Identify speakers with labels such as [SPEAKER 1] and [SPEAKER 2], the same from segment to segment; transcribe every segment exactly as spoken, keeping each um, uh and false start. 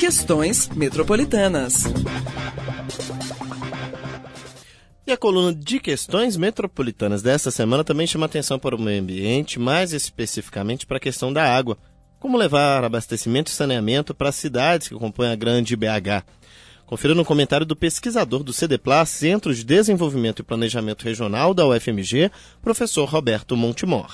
[SPEAKER 1] Questões Metropolitanas.
[SPEAKER 2] E a coluna de Questões Metropolitanas desta semana também chama atenção para o meio ambiente, mais especificamente para a questão da água. Como levar abastecimento e saneamento para as cidades que compõem a grande B H. Confira no comentário do pesquisador do CEDEPLAR, Centro de Desenvolvimento e Planejamento Regional da U F M G, professor Roberto Montemor.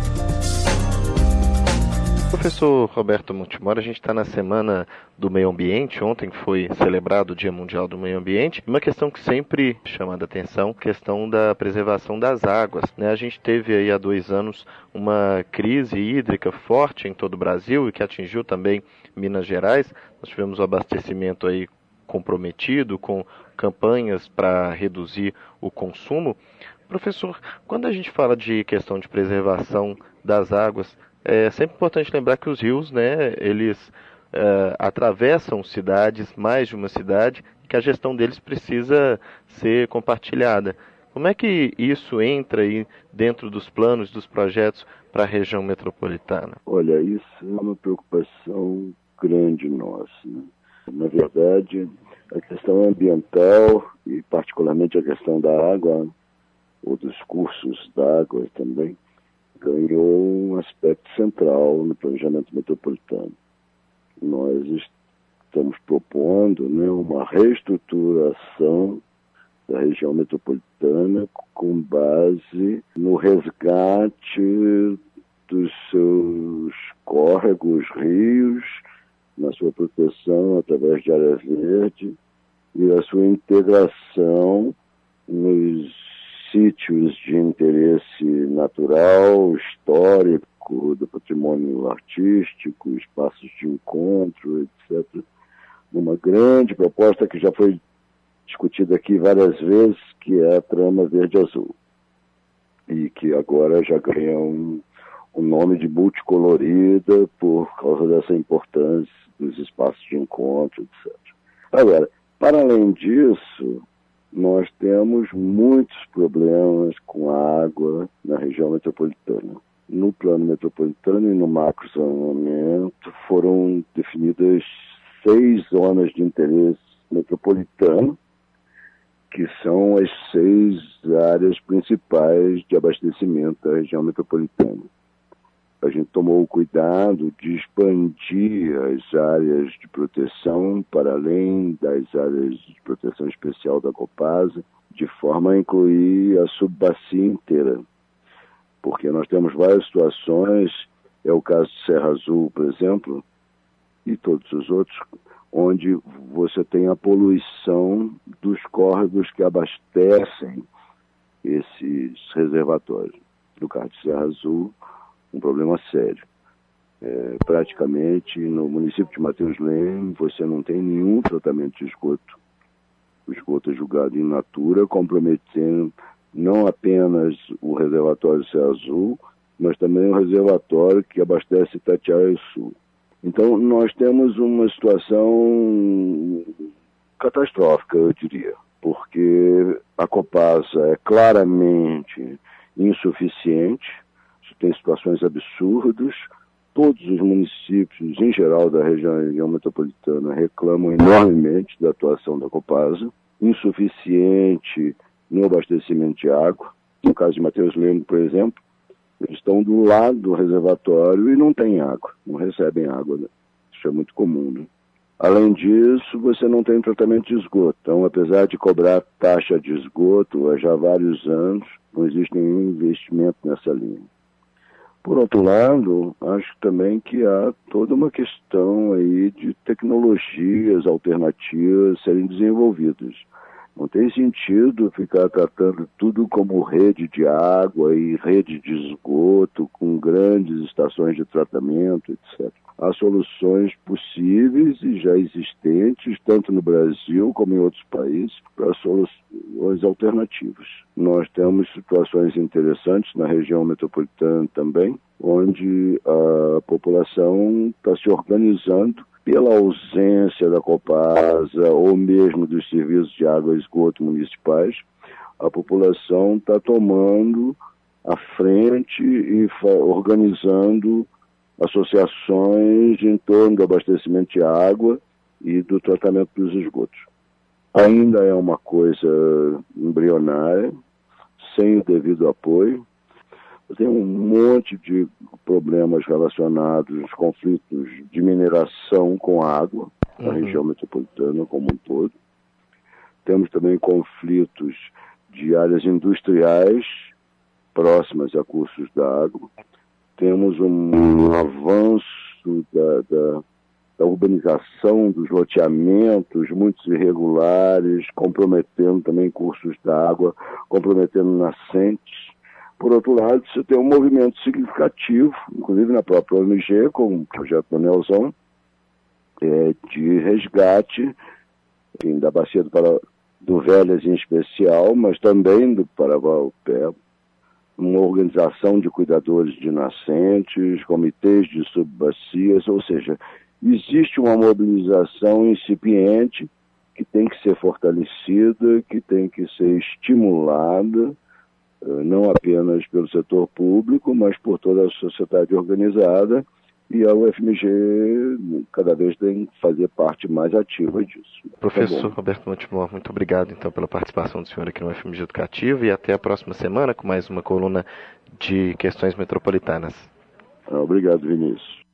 [SPEAKER 2] Professor Roberto Montemor, a gente está na Semana do Meio Ambiente. Ontem foi celebrado o Dia Mundial do Meio Ambiente. Uma questão que sempre chama a atenção, a questão da preservação das águas, né? A gente teve aí há dois anos uma crise hídrica forte em todo o Brasil e que atingiu também Minas Gerais. Nós tivemos o abastecimento aí comprometido com campanhas para reduzir o consumo. Professor, quando a gente fala de questão de preservação das águas, é sempre importante lembrar que os rios, né, eles uh, atravessam cidades, mais de uma cidade, e que a gestão deles precisa ser compartilhada. Como é que isso entra aí dentro dos planos, dos projetos para a região metropolitana?
[SPEAKER 3] Olha, isso é uma preocupação grande nossa, né? Na verdade, a questão ambiental e particularmente a questão da água, ou dos cursos d'água também, ganhou um aspecto central no planejamento metropolitano. Nós estamos propondo, né, uma reestruturação da região metropolitana com base no resgate dos seus córregos, rios, na sua proteção através de área verde e a sua integração nos sítios de interesse natural, histórico, do patrimônio artístico, espaços de encontro, etcétera. Uma grande proposta que já foi discutida aqui várias vezes, que é a Trama Verde-Azul, e que agora já ganha um, um nome de multicolorida por causa dessa importância dos espaços de encontro, etcétera. Agora, para além disso, nós temos muitos problemas com a água na região metropolitana. No plano metropolitano e no macro-zoneamento foram definidas seis zonas de interesse metropolitano, que são as seis áreas principais de abastecimento da região metropolitana. A gente tomou o cuidado de expandir as áreas de proteção para além das áreas de proteção especial da Copasa, de forma a incluir a subbacia inteira. Porque nós temos várias situações, é o caso de Serra Azul, por exemplo, e todos os outros, onde você tem a poluição dos córregos que abastecem esses reservatórios. No caso de Serra Azul, um problema sério. É, praticamente, no município de Mateus Leme, você não tem nenhum tratamento de esgoto. O esgoto é julgado in natura, comprometendo não apenas o reservatório Serra Azul, mas também o reservatório que abastece Itatiaia Sul. Então, nós temos uma situação catastrófica, eu diria, porque a Copasa é claramente insuficiente, tem situações absurdas. Todos os municípios, em geral, da região, região metropolitana reclamam enormemente da atuação da Copasa, insuficiente no abastecimento de água. No caso de Mateus Leme, por exemplo, eles estão do lado do reservatório e não tem água, não recebem água, né? Isso é muito comum, né? Além disso, você não tem tratamento de esgoto. Então, apesar de cobrar taxa de esgoto há já vários anos, não existe nenhum investimento nessa linha. Por outro lado, acho também que há toda uma questão aí de tecnologias alternativas serem desenvolvidas. Não tem sentido ficar tratando tudo como rede de água e rede de esgoto, com grandes estações de tratamento, etcétera. Há soluções possíveis e já existentes, tanto no Brasil como em outros países, para soluções alternativas. Nós temos situações interessantes na região metropolitana também, onde a população está se organizando pela ausência da Copasa ou mesmo dos serviços de água e esgoto municipais. A população está tomando a frente e organizando associações em torno do abastecimento de água e do tratamento dos esgotos. Ainda é uma coisa embrionária, sem o devido apoio. Tem um monte de problemas relacionados aos conflitos de mineração com água, na uhum. região metropolitana como um todo. Temos também conflitos de áreas industriais próximas a cursos d'água. Temos um, um avanço da, da, da urbanização, dos loteamentos, muitos irregulares, comprometendo também cursos d'água, comprometendo nascentes. Por outro lado, você tem um movimento significativo, inclusive na própria O M G, com o projeto do Nelson, é, de resgate, enfim, da bacia do, Para, do Velhas em especial, mas também do Paravaupé, uma organização de cuidadores de nascentes, comitês de subbacias, ou seja, existe uma mobilização incipiente que tem que ser fortalecida, que tem que ser estimulada, não apenas pelo setor público, mas por toda a sociedade organizada, e a U F M G cada vez tem que fazer parte mais ativa disso.
[SPEAKER 2] Professor tá Roberto Montemor, muito obrigado então pela participação do senhor aqui no U F M G Educativo e até a próxima semana com mais uma coluna de questões metropolitanas.
[SPEAKER 3] Obrigado, Vinícius.